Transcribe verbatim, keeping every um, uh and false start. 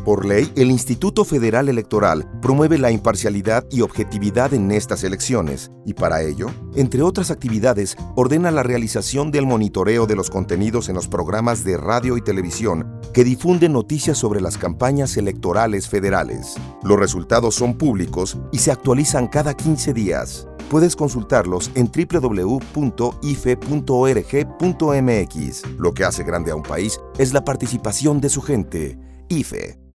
Por ley, el Instituto Federal Electoral promueve la imparcialidad y objetividad en estas elecciones y para ello, entre otras actividades, ordena la realización del monitoreo de los contenidos en los programas de radio y televisión que difunden noticias sobre las campañas electorales federales. Los resultados son públicos y se actualizan cada quince días. Puedes consultarlos en doble u doble u doble u punto i f e punto org punto m x. Lo que hace grande a un país es la participación de su gente. I F E.